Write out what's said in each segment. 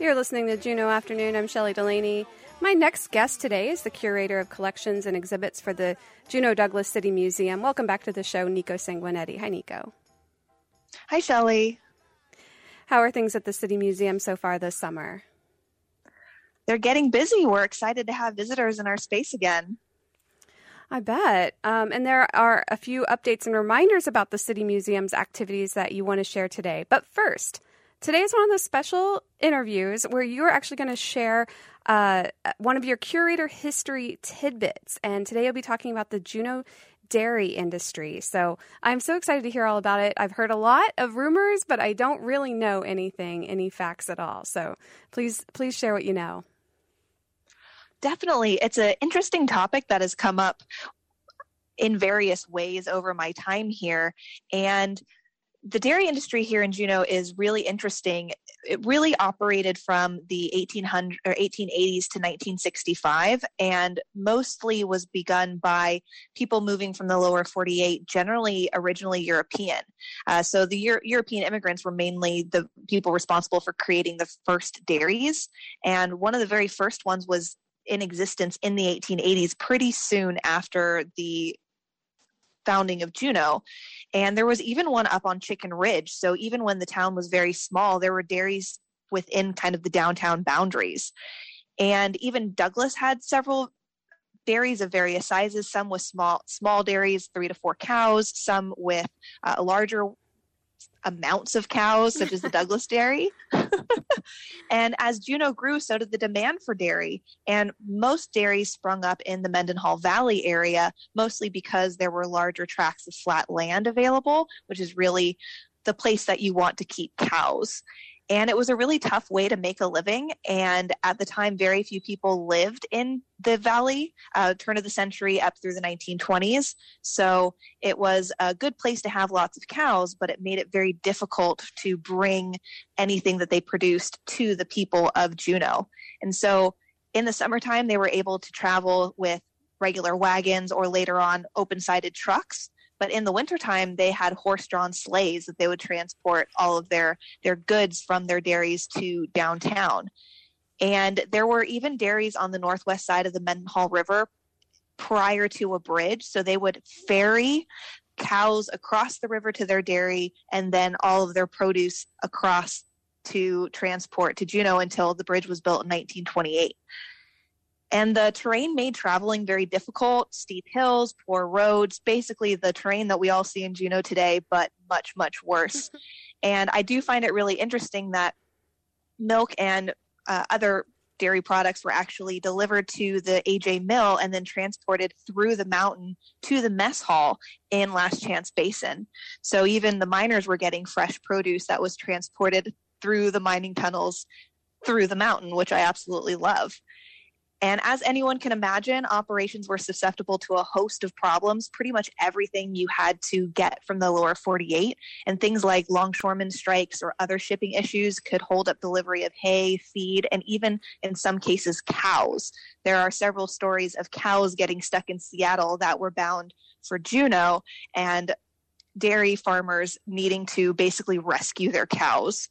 You're listening to Juneau Afternoon. I'm Shelley Delaney. My next guest today is the curator of collections and exhibits for the Juneau Douglas City Museum. Welcome back to the show, Nico Sanguinetti. Hi, Nico. Hi, Shelley. How are things at the City Museum so far this summer? They're getting busy. We're excited to have visitors in our space again. I bet. And there are a few updates and reminders about the City Museum's activities that you want to share today. But first, today is one of those special interviews where you're actually going to share one of your curator history tidbits. And today you'll be talking about the Juneau dairy industry. So I'm so excited to hear all about it. I've heard a lot of rumors, but I don't really know any facts at all. So please share what you know. Definitely. It's an interesting topic that has come up in various ways over my time here. And the dairy industry here in Juneau is really interesting. It really operated from the 1880s to 1965, and mostly was begun by people moving from the lower 48, generally originally European. So the European immigrants were mainly the people responsible for creating the first dairies. And one of the very first ones was in existence in the 1880s, pretty soon after the founding of Juneau. And there was even one up on Chicken Ridge. So even when the town was very small, there were dairies within kind of the downtown boundaries. And even Douglas had several dairies of various sizes, some with small dairies, 3 to 4 cows, some with larger amounts of cows, such as the Douglas Dairy. And as Juneau grew, so did the demand for dairy. And most dairies sprung up in the Mendenhall Valley area, mostly because there were larger tracts of flat land available, which is really the place that you want to keep cows. And it was a really tough way to make a living. And at the time, very few people lived in the valley, turn of the century up through the 1920s. So it was a good place to have lots of cows, but it made it very difficult to bring anything that they produced to the people of Juneau. And so in the summertime, they were able to travel with regular wagons or later on open-sided trucks. But in the wintertime, they had horse-drawn sleighs that they would transport all of their goods from their dairies to downtown. And there were even dairies on the northwest side of the Mendenhall River prior to a bridge. So they would ferry cows across the river to their dairy and then all of their produce across to transport to Juneau until the bridge was built in 1928. And the terrain made traveling very difficult, steep hills, poor roads, basically the terrain that we all see in Juneau today, but much, much worse. And I do find it really interesting that milk and other dairy products were actually delivered to the AJ Mill and then transported through the mountain to the mess hall in Last Chance Basin. So even the miners were getting fresh produce that was transported through the mining tunnels through the mountain, which I absolutely love. And as anyone can imagine, operations were susceptible to a host of problems, pretty much everything you had to get from the lower 48. And things like longshoremen strikes or other shipping issues could hold up delivery of hay, feed, and even in some cases, cows. There are several stories of cows getting stuck in Seattle that were bound for Juneau and dairy farmers needing to basically rescue their cows.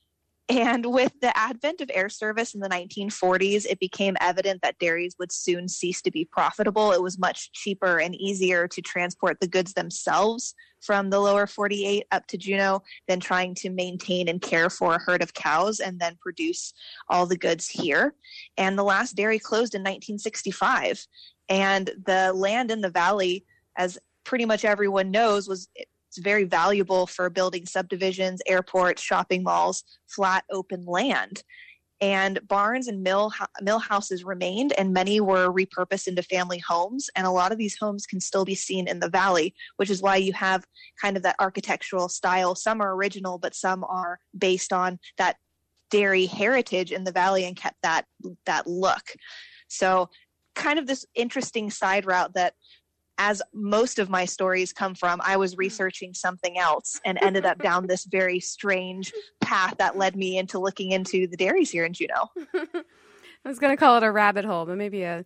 And with the advent of air service in the 1940s, it became evident that dairies would soon cease to be profitable. It was much cheaper and easier to transport the goods themselves from the lower 48 up to Juneau than trying to maintain and care for a herd of cows and then produce all the goods here. And the last dairy closed in 1965. And the land in the valley, as pretty much everyone knows, it's very valuable for building subdivisions, airports, shopping malls, flat open land. And barns and mill houses remained, and many were repurposed into family homes. And a lot of these homes can still be seen in the valley, which is why you have kind of that architectural style. Some are original, but some are based on that dairy heritage in the valley and kept that look. So kind of this interesting side route that, as most of my stories come from, I was researching something else and ended up down this very strange path that led me into looking into the dairies here in Juneau. I was going to call it a rabbit hole, but maybe a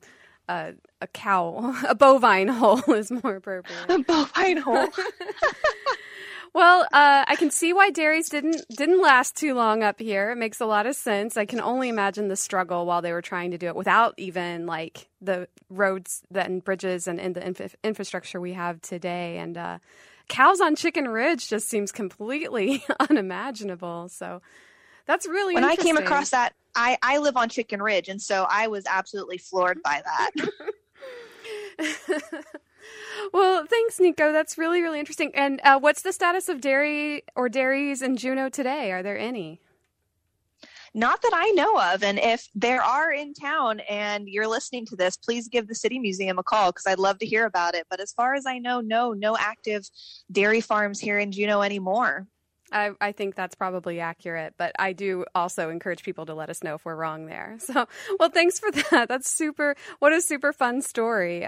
bovine hole is more appropriate. A bovine hole. Well, I can see why dairies didn't last too long up here. It makes a lot of sense. I can only imagine the struggle while they were trying to do it without even like the roads and bridges and the infrastructure we have today. And cows on Chicken Ridge just seems completely unimaginable. So that's really when interesting. I came across that, I live on Chicken Ridge, and so I was absolutely floored by that. Well, thanks, Nico. That's really, really interesting. And what's the status of dairy or dairies in Juneau today? Are there any? Not that I know of. And if there are in town and you're listening to this, please give the City Museum a call because I'd love to hear about it. But as far as I know, no active dairy farms here in Juneau anymore. I think that's probably accurate, but I do also encourage people to let us know if we're wrong there. So, well, thanks for that. That's super. What a super fun story.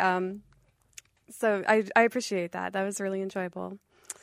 So I appreciate that. That was really enjoyable.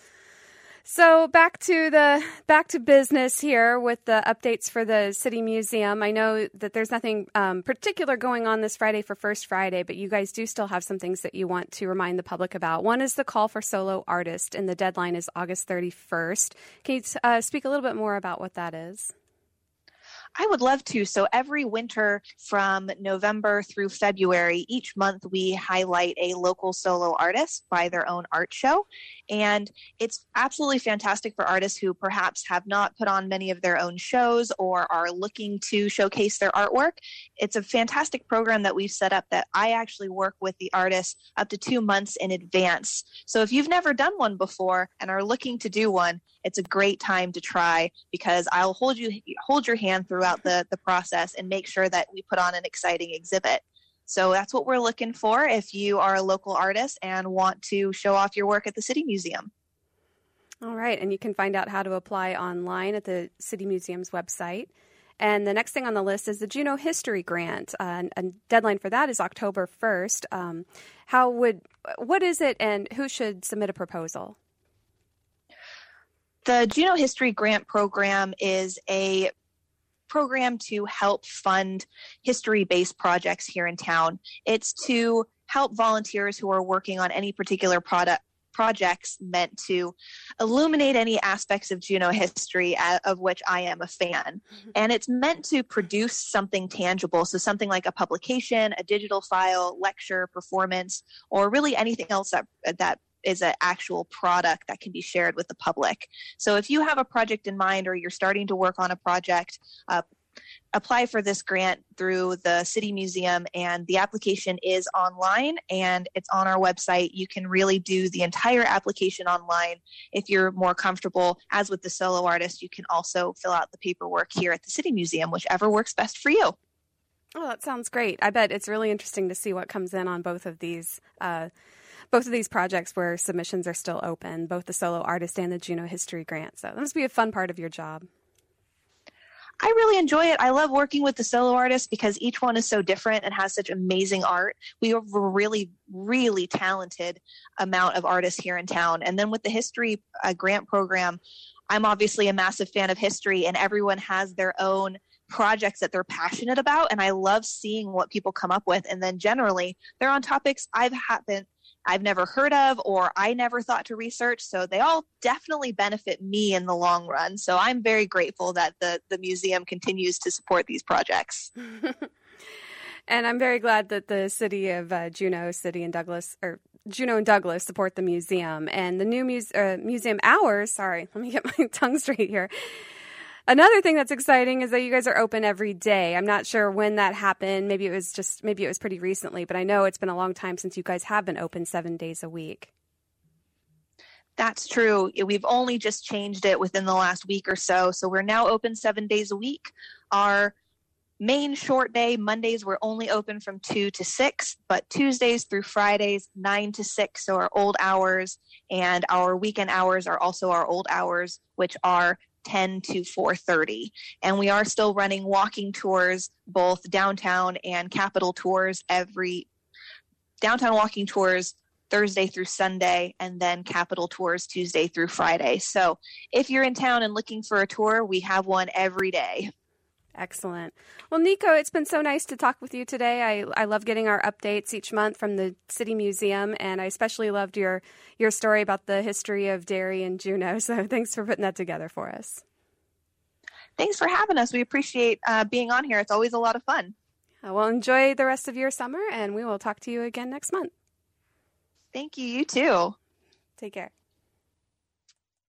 So back to business here with the updates for the City Museum. I know that there's nothing particular going on this Friday for First Friday, but you guys do still have some things that you want to remind the public about. One is the call for solo artists, and the deadline is August 31st. Can you speak a little bit more about what that is? I would love to. So every winter from November through February, each month we highlight a local solo artist by their own art show. And it's absolutely fantastic for artists who perhaps have not put on many of their own shows or are looking to showcase their artwork. It's a fantastic program that we've set up that I actually work with the artists up to 2 months in advance. So if you've never done one before and are looking to do one, it's a great time to try because I'll hold your hand throughout the process and make sure that we put on an exciting exhibit. So that's what we're looking for if you are a local artist and want to show off your work at the City Museum. All right, and you can find out how to apply online at the City Museum's website. And the next thing on the list is the Juneau History Grant. And deadline for that is October 1st. What is it and who should submit a proposal? The Juneau History Grant Program is a program to help fund history-based projects here in town. It's to help volunteers who are working on any particular projects meant to illuminate any aspects of Juneau history of which I am a fan. And it's meant to produce something tangible, so something like a publication, a digital file, lecture, performance, or really anything else that is an actual product that can be shared with the public. So if you have a project in mind or you're starting to work on a project, apply for this grant through the City Museum, and the application is online and it's on our website. You can really do the entire application online. If you're more comfortable, as with the solo artist, you can also fill out the paperwork here at the City Museum, whichever works best for you. Oh, that sounds great. I bet it's really interesting to see what comes in on both of these projects where submissions are still open, both the solo artist and the Juneau History Grant. So that must be a fun part of your job. I really enjoy it. I love working with the solo artists because each one is so different and has such amazing art. We have a really, really talented amount of artists here in town. And then with the history grant program, I'm obviously a massive fan of history, and everyone has their own projects that they're passionate about. And I love seeing what people come up with. And then generally they're on topics I've never heard of or I never thought to research. So they all definitely benefit me in the long run. So I'm very grateful that the museum continues to support these projects. And I'm very glad that the city of Juneau and Douglas support the museum. And the new museum hours, sorry, let me get my tongue straight here. Another thing that's exciting is that you guys are open every day. I'm not sure when that happened. Maybe it was pretty recently, but I know it's been a long time since you guys have been open 7 days a week. That's true. We've only just changed it within the last week or so. So we're now open 7 days a week. Our main short day, Mondays, we're only open from 2 to 6, but Tuesdays through Fridays, 9 to 6, so our old hours, and our weekend hours are also our old hours, which are 10 to 4:30. And we are still running walking tours, both downtown and Capitol tours downtown walking tours Thursday through Sunday, and then Capitol tours Tuesday through Friday. So if you're in town and looking for a tour, we have one every day. Excellent. Well, Nico, it's been so nice to talk with you today. I love getting our updates each month from the City Museum, and I especially loved your story about the history of dairy in Juneau. So thanks for putting that together for us. Thanks for having us. We appreciate being on here. It's always a lot of fun. Well, enjoy the rest of your summer, and we will talk to you again next month. Thank you. You too. Take care.